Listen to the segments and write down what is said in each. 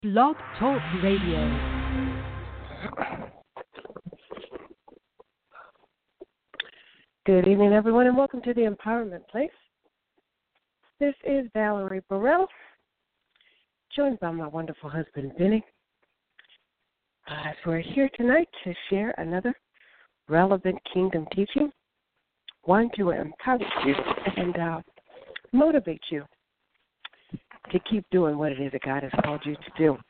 Blog Talk Radio. Good evening, everyone, and welcome to the Empowerment Place. This is Valerie Burrell, joined by my wonderful husband, Benny. As we're here tonight to share another relevant kingdom teaching, one to encourage you and motivate you to keep doing what it is that God has called you to do.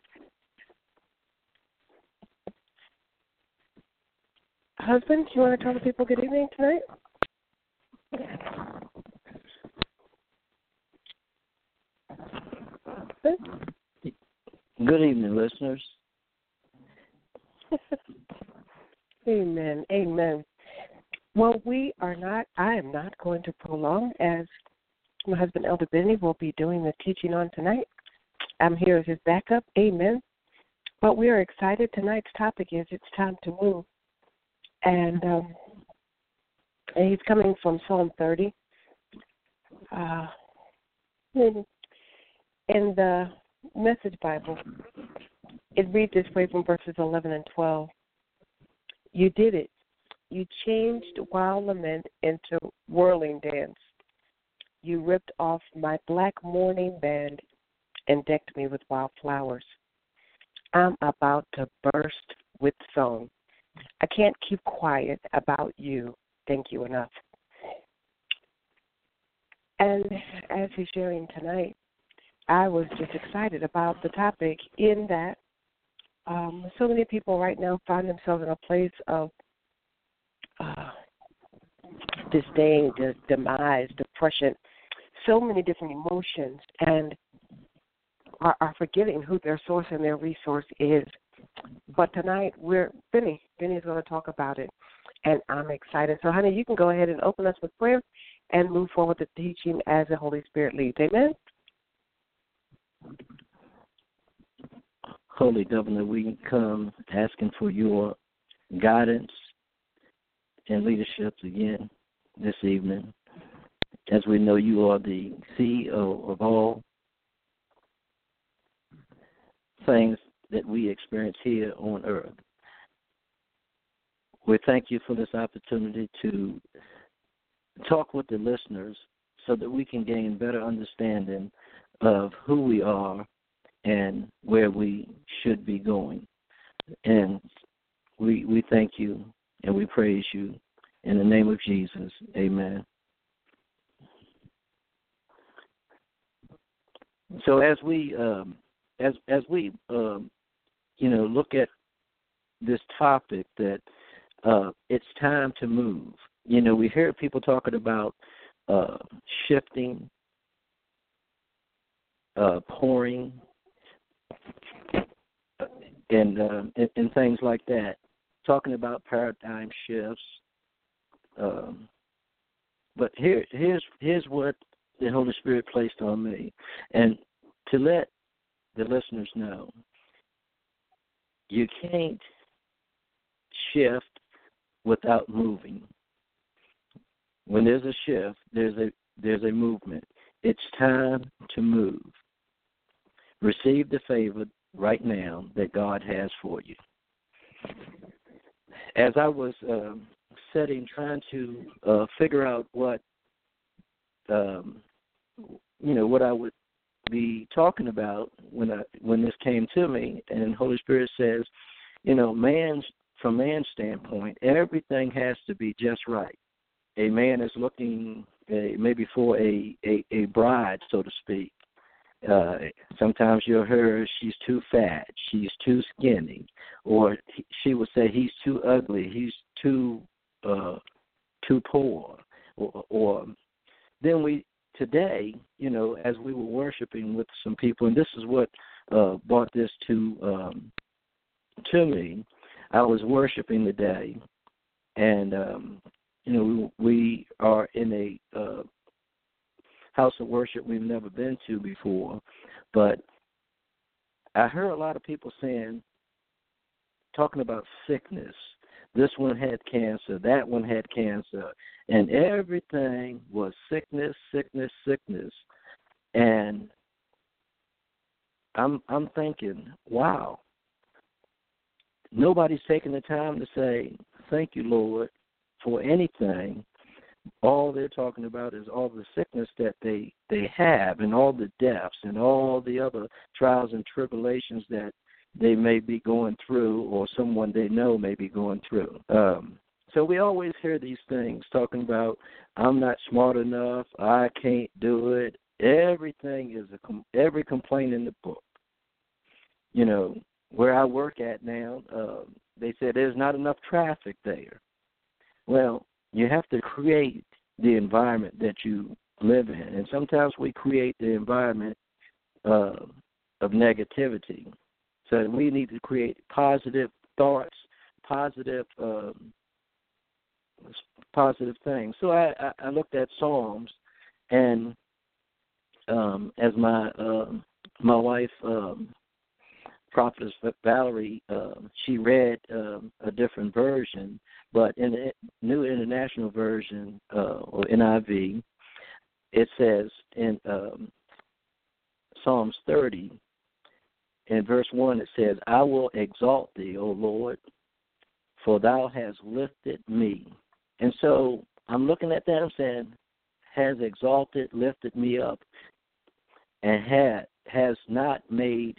Husband, you want to tell the people good evening tonight? Good evening, listeners. Amen. Amen. Well, I am not going to prolong, as my husband, Elder Benny, will be doing the teaching on tonight. I'm here as his backup. Amen. But we are excited. Tonight's topic is It's Time to Move. And he's coming from Psalm 30. In the Message Bible, it reads this way from verses 11 and 12. You did it. You changed wild lament into whirling dance. You ripped off my black mourning band and decked me with wild flowers. I'm about to burst with song. I can't keep quiet about you. Thank you enough. And as he's sharing tonight, I was just excited about the topic in that so many people right now find themselves in a place of disdain, demise, depression, so many different emotions, and are forgetting who their source and their resource is. But tonight, Benny is going to talk about it, and I'm excited. So, honey, you can go ahead and open us with prayer and move forward with the teaching as the Holy Spirit leads. Amen? Holy Governor, we come asking for your guidance and leadership again this evening. As we know, you are the CEO of all things that we experience here on earth. We thank you for this opportunity to talk with the listeners so that we can gain better understanding of who we are and where we should be going. And we thank you and we praise you in the name of Jesus. Amen. So as we look at this topic that it's time to move. We hear people talking about shifting, pouring, and things like that. Talking about paradigm shifts. But here's what the Holy Spirit placed on me, and to let the listeners know, you can't shift without moving. When there's a shift, there's a movement. It's time to move. Receive the favor right now that God has for you. As I was trying to figure out what what I would be talking about when this came to me, and Holy Spirit says, from man's standpoint, everything has to be just right. A man is looking maybe for a bride, so to speak. Sometimes you'll hear she's too fat, she's too skinny, or she would say he's too ugly, he's too poor, or then today, as we were worshiping with some people, and this is what brought this to me. I was worshiping today, and we are in a house of worship we've never been to before, but I heard a lot of people talking about sickness. This one had cancer, that one had cancer, and everything was sickness, sickness, sickness. And I'm thinking, wow, nobody's taking the time to say, thank you, Lord, for anything. All they're talking about is all the sickness that they have and all the deaths and all the other trials and tribulations that they may be going through or someone they know may be going through. So we always hear these things talking about, I'm not smart enough, I can't do it. Everything is every complaint in the book. You know, where I work at now, they said there's not enough traffic there. Well, you have to create the environment that you live in. And sometimes we create the environment of negativity. So we need to create positive thoughts, positive things. So I looked at Psalms, and as my wife, Prophetess Valerie, she read a different version, but in the New International Version, or NIV, it says in Psalms 30, in verse 1, it says, I will exalt thee, O Lord, for thou hast lifted me. And so I'm looking at that and saying, has exalted, lifted me up, and has not made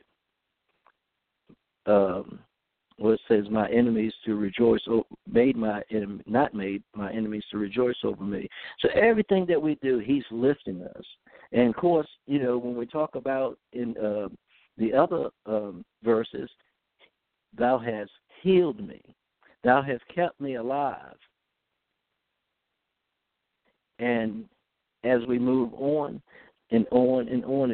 what it says, my enemies to rejoice, not made my enemies to rejoice over me. So everything that we do, he's lifting us. And, of course, you know, when we talk about in the other verses, thou hast healed me. Thou hast kept me alive. And as we move on and on and on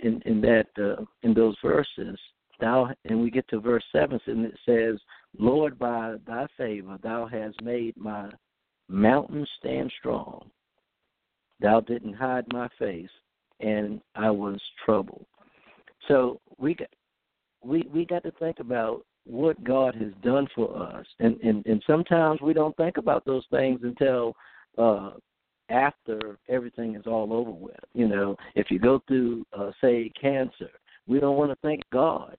in those verses, and we get to verse 7, and it says, Lord, by thy favor thou hast made my mountain stand strong. Thou didn't hide my face, and I was troubled. So we got to think about what God has done for us. And sometimes we don't think about those things until after everything is all over with. You know, if you go through, say, cancer, we don't want to thank God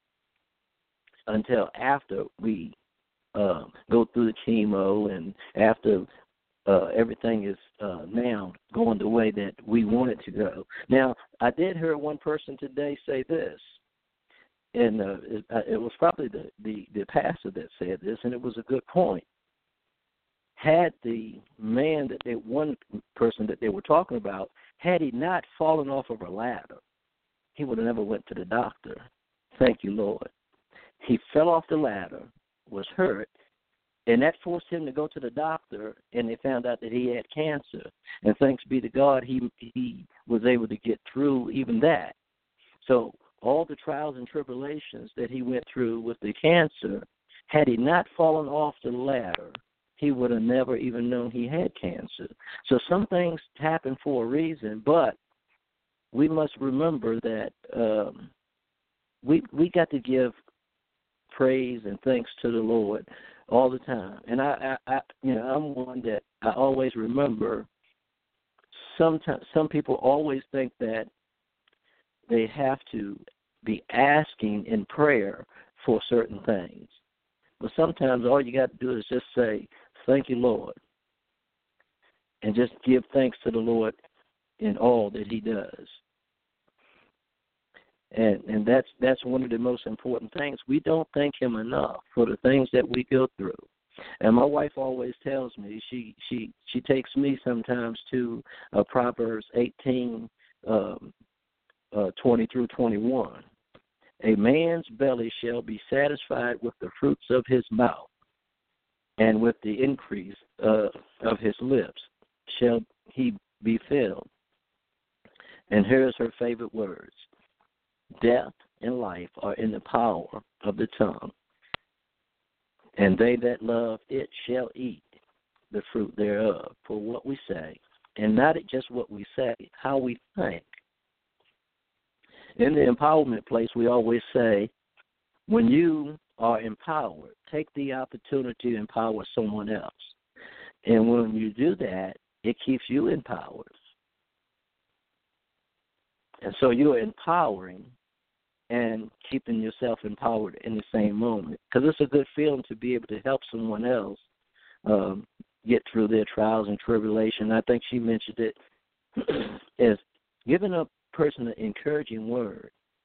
until after we go through the chemo and after everything is now going the way that we want it to go. Now, I did hear one person today say this, and it was probably the pastor that said this, and it was a good point. Had the man one person that they were talking about, had he not fallen off of a ladder, he would have never went to the doctor. Thank you, Lord. He fell off the ladder, was hurt, and that forced him to go to the doctor, and they found out that he had cancer. And thanks be to God, he was able to get through even that. So all the trials and tribulations that he went through with the cancer, had he not fallen off the ladder, he would have never even known he had cancer. So some things happen for a reason, but we must remember that we got to give praise and thanks to the Lord all the time. And I I'm one that I always remember. Sometimes some people always think that they have to be asking in prayer for certain things. But sometimes all you got to do is just say, thank you, Lord, and just give thanks to the Lord in all that he does. And that's one of the most important things. We don't thank him enough for the things that we go through. And my wife always tells me, she takes me sometimes to Proverbs 18, 20 through 21. A man's belly shall be satisfied with the fruits of his mouth, and with the increase of his lips shall he be filled. And here's her favorite words. Death and life are in the power of the tongue, and they that love it shall eat the fruit thereof. For what we say, and not just what we say, how we think. In the empowerment place, we always say, when you are empowered, take the opportunity to empower someone else. And when you do that, it keeps you empowered. And so you're empowering and keeping yourself empowered in the same moment. Because it's a good feeling to be able to help someone else get through their trials and tribulation. I think she mentioned it as giving a person an encouraging word,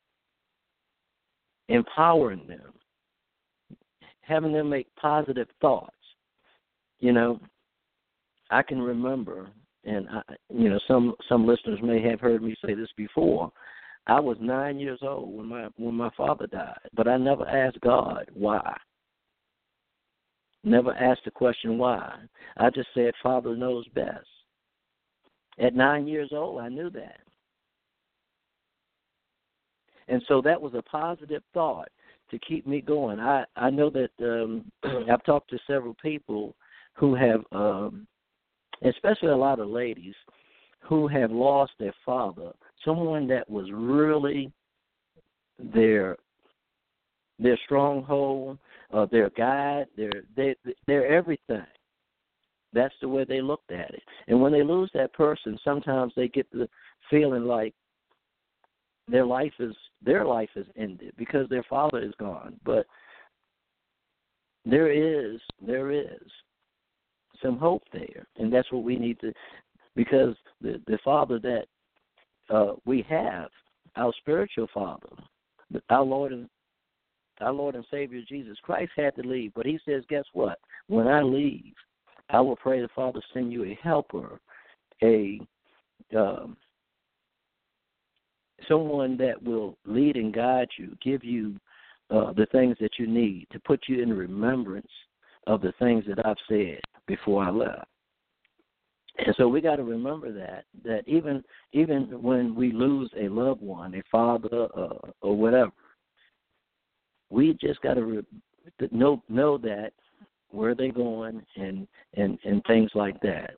empowering them, having them make positive thoughts. You know, I can remember, and some listeners may have heard me say this before. I was 9 years old when my father died, but I never asked God why. Never asked the question why. I just said, Father knows best. At 9 years old, I knew that. And so that was a positive thought to keep me going. I know that I've talked to several people who have, especially a lot of ladies, who have lost their father, someone that was really their stronghold, their guide, their everything. That's the way they looked at it. And when they lose that person, sometimes they get the feeling like their life is ended because their father is gone. But there is some hope there, and that's what we need to, because the Father that we have, our spiritual Father, our Lord and Savior Jesus Christ had to leave, but He says, guess what? When I leave, I will pray the Father send you a helper, someone that will lead and guide you, give you the things that you need to put you in remembrance of the things that I've said before I left. And so we got to remember that even when we lose a loved one, a father or whatever, we just got to know that where they're going and things like that,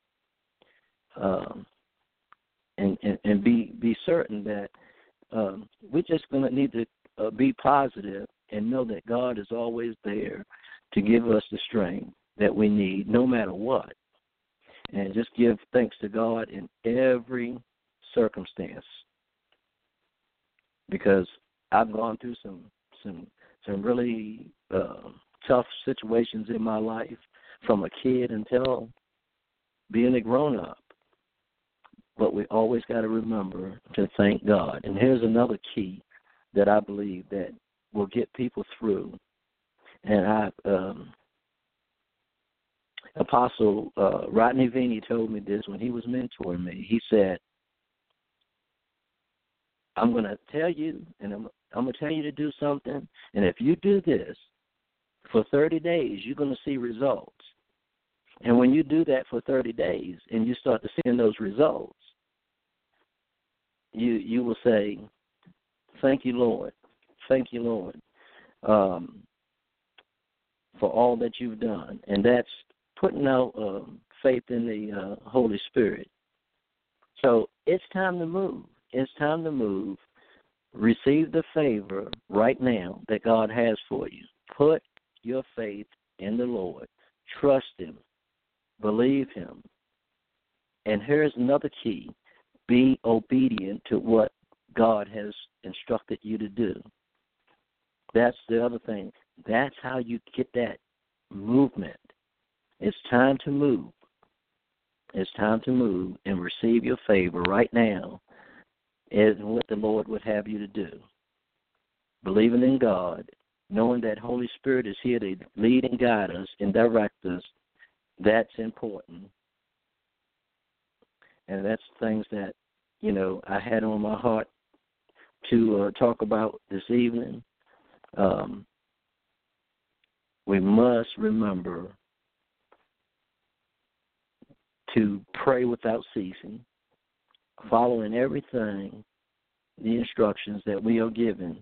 and be certain that we're just going to need to be positive and know that God is always there to give us the strength that we need, no matter what. And just give thanks to God in every circumstance, because I've gone through some really tough situations in my life, from a kid until being a grown-up. But we always got to remember to thank God. And here's another key that I believe that will get people through. And Apostle Rodney Viney told me this when he was mentoring me. He said, I'm going to tell you, and I'm going to tell you to do something, and if you do this for 30 days, you're going to see results. And when you do that for 30 days and you start to see those results, you will say, thank you, Lord. Thank you, Lord, for all that you've done. And that's putting out faith in the Holy Spirit. So it's time to move. It's time to move. Receive the favor right now that God has for you. Put your faith in the Lord. Trust Him. Believe Him. And here's another key. Be obedient to what God has instructed you to do. That's the other thing. That's how you get that movement. It's time to move. It's time to move and receive your favor right now and what the Lord would have you to do. Believing in God, knowing that Holy Spirit is here to lead and guide us and direct us, that's important. And that's things that, I had on my heart to talk about this evening. We must remember to pray without ceasing, following everything, the instructions that we are given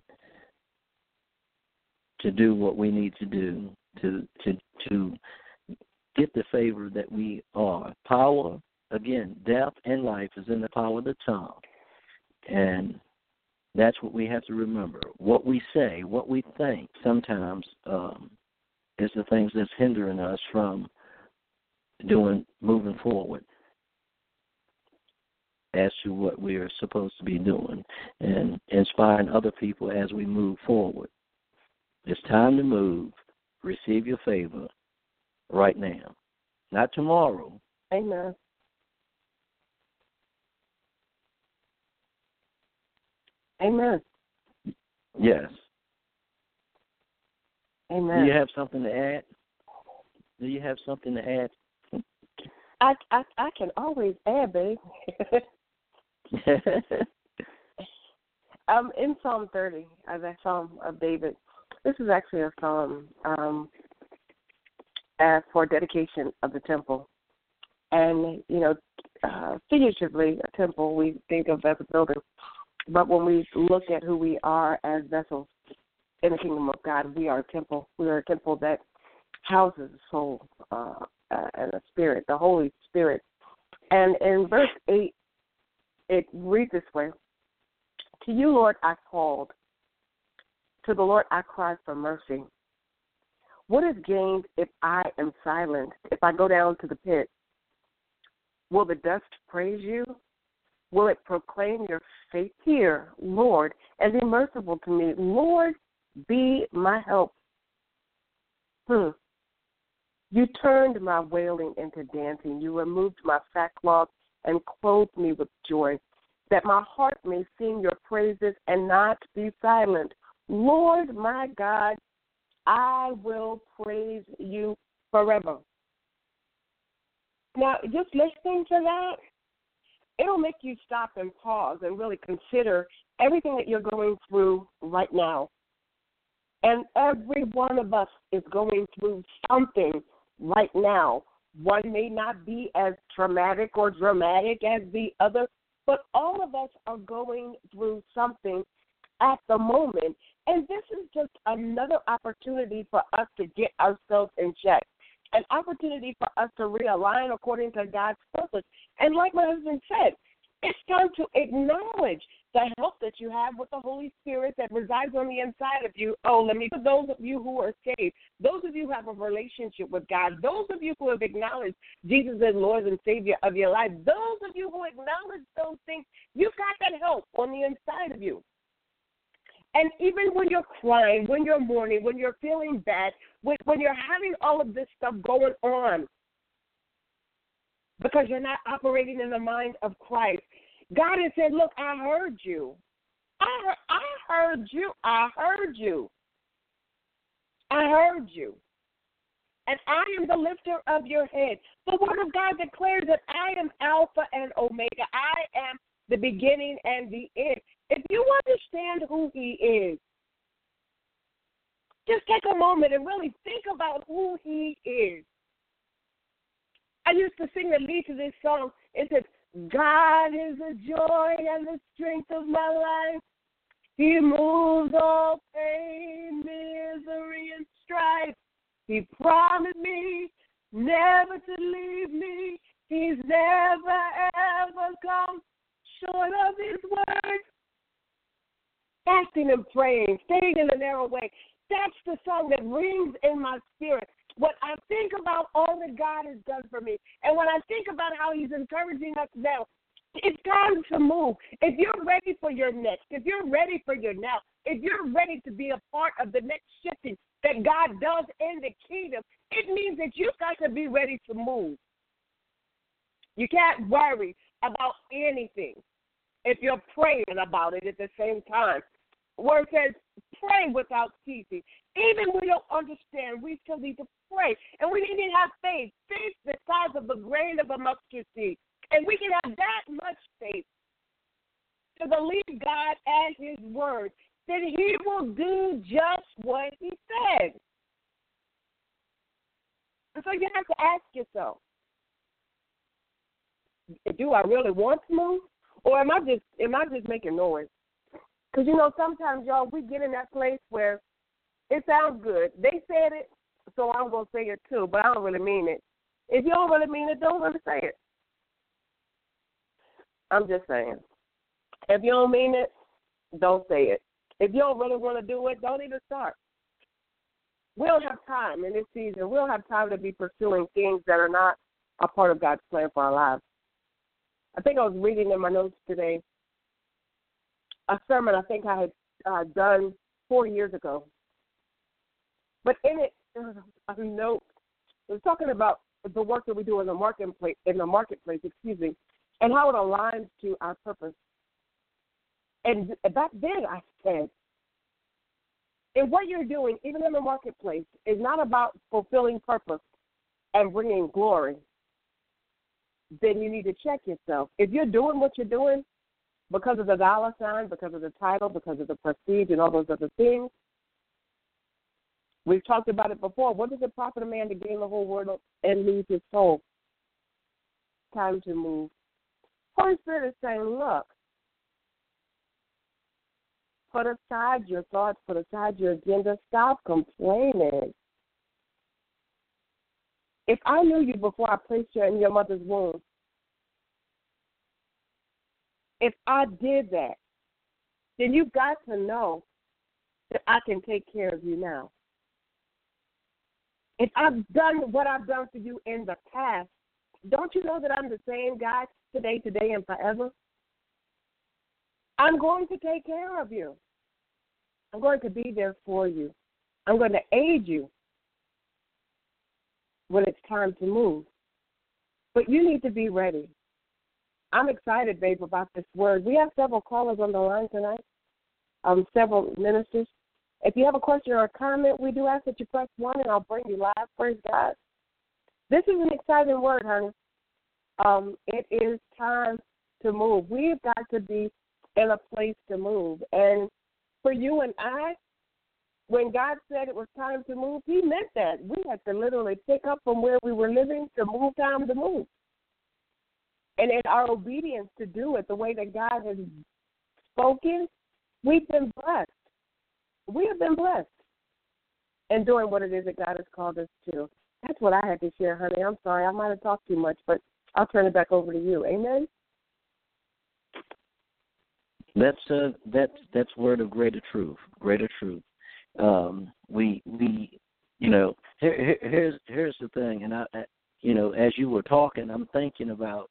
to do what we need to do to get the favor that we are. Power, again, death and life is in the power of the tongue. And that's what we have to remember. What we say, what we think sometimes is the things that's hindering us from moving forward. as to what we're supposed to be doing and inspiring other people as we move forward. It's time to move. Receive your favor right now, not tomorrow. Amen. Amen. Yes. Amen. Do you have something to add? Do you have something to add? I can always add, babe. In Psalm 30, the Psalm of David, this is actually a psalm for dedication of the temple. And, figuratively, a temple we think of as a building. But when we look at who we are as vessels in the kingdom of God, we are a temple. We are a temple that houses the soul and the spirit, the Holy Spirit. And in verse 8, it reads this way: To you, Lord, I called. To the Lord I cried for mercy. What is gained if I am silent, if I go down to the pit? Will the dust praise you? Will it proclaim your faith? Hear, Lord, and be merciful to me. Lord, be my help. You turned my wailing into dancing. You removed my sackcloth and clothed me with joy, that my heart may sing your praises and not be silent. Lord, my God, I will praise you forever. Now, just listening to that, it'll make you stop and pause and really consider everything that you're going through right now. And every one of us is going through something right now. One may not be as traumatic or dramatic as the other, but all of us are going through something at the moment. And this is just another opportunity for us to get ourselves in check, an opportunity for us to realign according to God's purpose. And like my husband said, it's time to acknowledge the help that you have with the Holy Spirit that resides on the inside of you. For those of you who are saved, those of you who have a relationship with God, those of you who have acknowledged Jesus as Lord and Savior of your life, those of you who acknowledge those things, you've got that help on the inside of you. And even when you're crying, when you're mourning, when you're feeling bad, when you're having all of this stuff going on, because you're not operating in the mind of Christ, God has said, look, I heard you. I heard you. I heard you. I heard you. And I am the lifter of your head. The word of God declares that I am Alpha and Omega. I am the beginning and the end. If you understand who he is, just take a moment and really think about who he is. I used to sing the lead to this song. It says, God is the joy and the strength of my life. He moves all pain, misery, and strife. He promised me never to leave me. He's never, ever come short of his word. Fasting and praying, staying in the narrow way. That's the song that rings in my spirit. When I think about all that God has done for me, and when I think about how he's encouraging us now, it's time to move. If you're ready for your next, if you're ready for your now, if you're ready to be a part of the next shifting that God does in the kingdom, it means that you've got to be ready to move. You can't worry about anything if you're praying about it at the same time. Where it says, pray without ceasing. Even when we don't understand, we still need to pray. And we need to have faith the size of the grain of a mustard seed. And we can have that much faith to believe God and his word, that he will do just what he said. And so you have to ask yourself, do I really want to move? Or am I just making noise? Because, sometimes, y'all, we get in that place where it sounds good. They said it, so I'm going to say it too, but I don't really mean it. If you don't really mean it, don't really say it. I'm just saying. If you don't mean it, don't say it. If you don't really want to do it, don't even start. We don't have time in this season. We don't have time to be pursuing things that are not a part of God's plan for our lives. I think I was reading in my notes today a sermon I think I had done 4 years ago. But in it, a note, it was talking about the work that we do in the marketplace, and how it aligns to our purpose. And back then I said, and what you're doing, even in the marketplace, is not about fulfilling purpose and bringing glory. Then you need to check yourself. If you're doing what you're doing because of the dollar sign, because of the title, because of the prestige and all those other things, we've talked about it before. What does it profit a man to gain the whole world and lose his soul? Time to move. Holy Spirit is saying, look, put aside your thoughts, put aside your agenda, stop complaining. If I knew you before I placed you in your mother's womb, if I did that, then you've got to know that I can take care of you now. If I've done what I've done for you in the past, don't you know that I'm the same God today, and forever? I'm going to take care of you. I'm going to be there for you. I'm going to aid you when it's time to move. But you need to be ready. I'm excited, babe, about this word. We have several callers on the line tonight, several ministers. If you have a question or a comment, we do ask that you press 1, and I'll bring you live. Praise God. This is an exciting word, honey. It is time to move. We've got to be in a place to move. And for you and I, when God said it was time to move, he meant that. We had to literally pick up from where we were living to move, time to move. And in our obedience to do it the way that God has spoken, we've been blessed. We have been blessed in doing what it is that God has called us to. That's what I had to share, honey. I'm sorry. I might have talked too much, but I'll turn it back over to you. Amen? That's word of greater truth. We here's the thing, and I as you were talking, I'm thinking about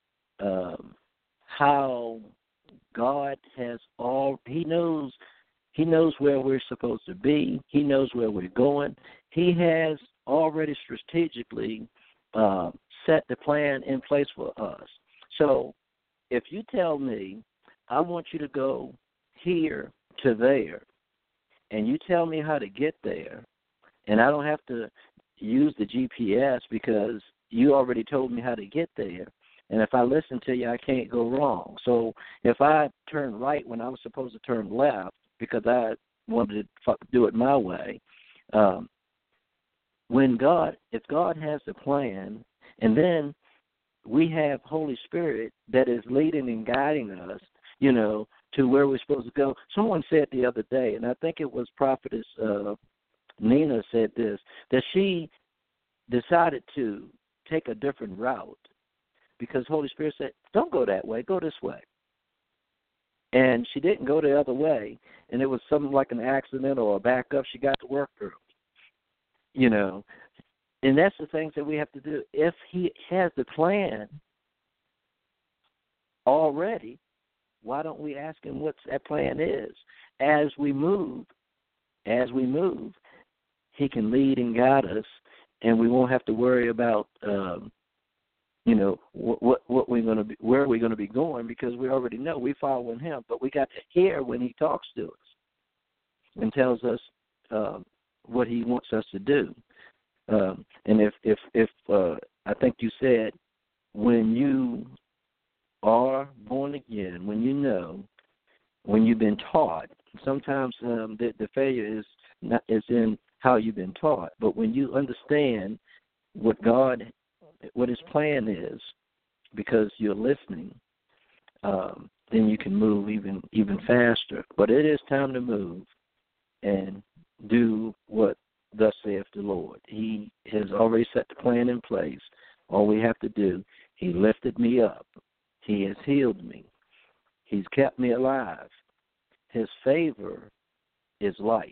how God has He knows where we're supposed to be. He knows where we're going. He has already strategically set the plan in place for us. So if you tell me, I want you to go here to there, and you tell me how to get there, and I don't have to use the GPS because you already told me how to get there, and if I listen to you, I can't go wrong. So if I turn right when I was supposed to turn left because I wanted to do it my way, if God has a plan, and then we have Holy Spirit that is leading and guiding us, to where we're supposed to go. Someone said the other day, and I think it was Prophetess Nina said this, that she decided to take a different route because Holy Spirit said, don't go that way, go this way. And she didn't go the other way, and it was something like an accident or a backup. She got to work early, And that's the things that we have to do. If he has the plan already, why don't we ask him what that plan is? As we move, he can lead and guide us, and we won't have to worry about, what we're going to be, where we're going to be going, because we already know we're following him. But we got to hear when he talks to us and tells us what he wants us to do. And if I think you said, when you are born again, when you've been taught, sometimes the failure is in how you've been taught. But when you understand what his plan is, because you're listening, then you can move even faster. But it is time to move and do what thus saith the Lord. He has already set the plan in place. All we have to do, he lifted me up. He has healed me. He's kept me alive. His favor is life.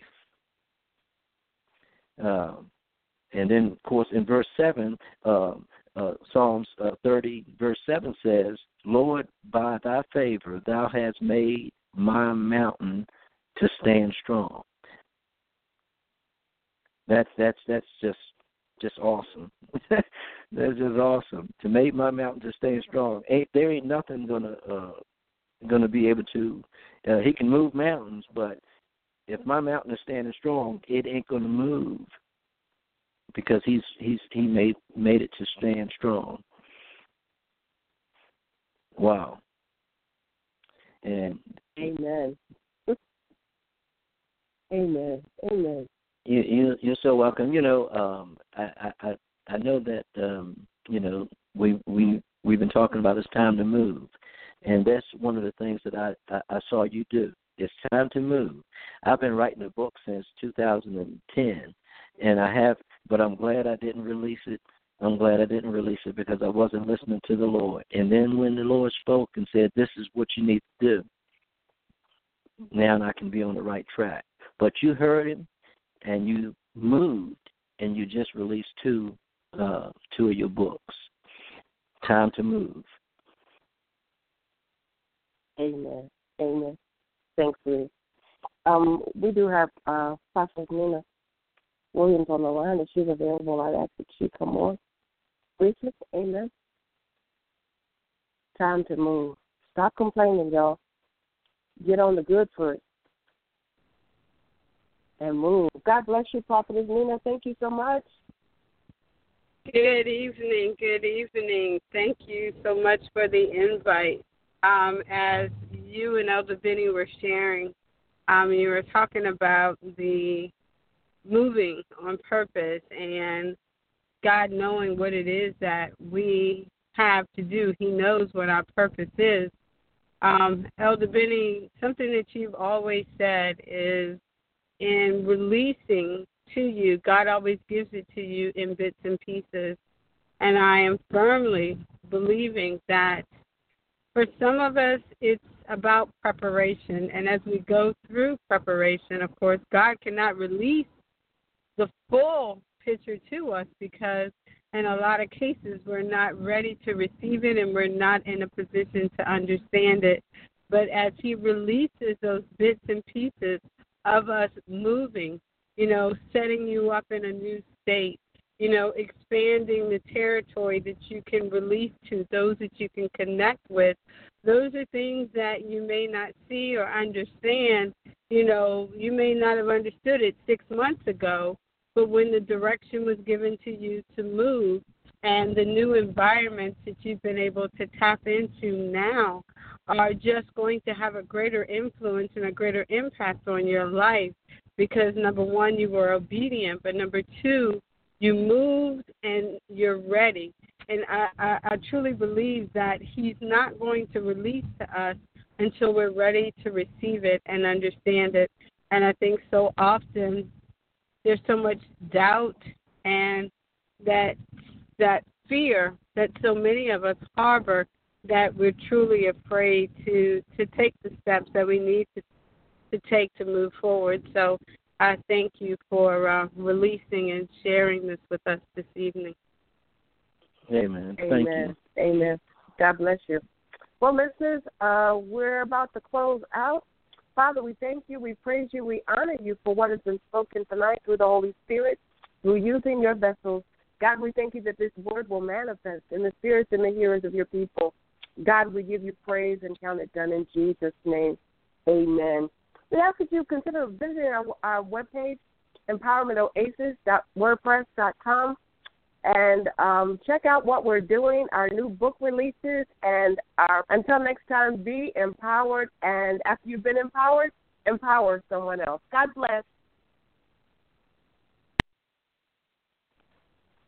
And then, of course, in verse 7, Psalms 30, verse 7 says, Lord, by thy favor, thou hast made my mountain to stand strong. That's just awesome. That's just awesome. To make my mountain to stand strong. There ain't nothing gonna be able to. He can move mountains, but if my mountain is standing strong, it ain't gonna move because he made it to stand strong. Wow. And Amen. Amen. Amen. You're so welcome. I know that we've been talking about it's time to move, and that's one of the things that I saw you do. It's time to move. I've been writing a book since 2010, but I'm glad I didn't release it. I'm glad I didn't release it because I wasn't listening to the Lord. And then when the Lord spoke and said, "This is what you need to do," now I can be on the right track. But you heard him, and you moved, and you just released two of your books. Time to move. Amen. Amen. Thanks, Ruth. We do have Pastor Nina Williams on the line. If she's available, I'd ask that she come on briefly. Amen. Time to move. Stop complaining, y'all. Get on the good foot and move. God bless you, Prophetess Nina. Thank you so much. Good evening. Good evening. Thank you so much for the invite. As you and Elder Benny were sharing, you were talking about the moving on purpose and God knowing what it is that we have to do. He knows what our purpose is. Elder Benny, something that you've always said is in releasing to you, God always gives it to you in bits and pieces. And I am firmly believing that for some of us, it's about preparation. And as we go through preparation, of course, God cannot release the full picture to us because in a lot of cases we're not ready to receive it and we're not in a position to understand it. But as he releases those bits and pieces of us moving, setting you up in a new state, expanding the territory that you can release to, those that you can connect with, those are things that you may not see or understand. You may not have understood it 6 months ago, but when the direction was given to you to move and the new environments that you've been able to tap into now are just going to have a greater influence and a greater impact on your life because, number one, you were obedient, but number two, you moved and you're ready. And I truly believe that he's not going to release to us until we're ready to receive it and understand it. And I think so often there's so much doubt and that fear that so many of us harbor that we're truly afraid to take the steps that we need to take to move forward. So I thank you for releasing and sharing this with us this evening. Amen. Thank you. Amen. God bless you. Well, listeners, we're about to close out. Father, we thank you, we praise you, we honor you for what has been spoken tonight through the Holy Spirit, through using your vessels. God, we thank you that this word will manifest in the spirits and the hearers of your people. God, we give you praise and count it done in Jesus' name. Amen. We ask that you consider visiting our webpage, empowermentoasis.wordpress.com, and check out what we're doing, our new book releases, and until next time, be empowered, and after you've been empowered, empower someone else. God bless.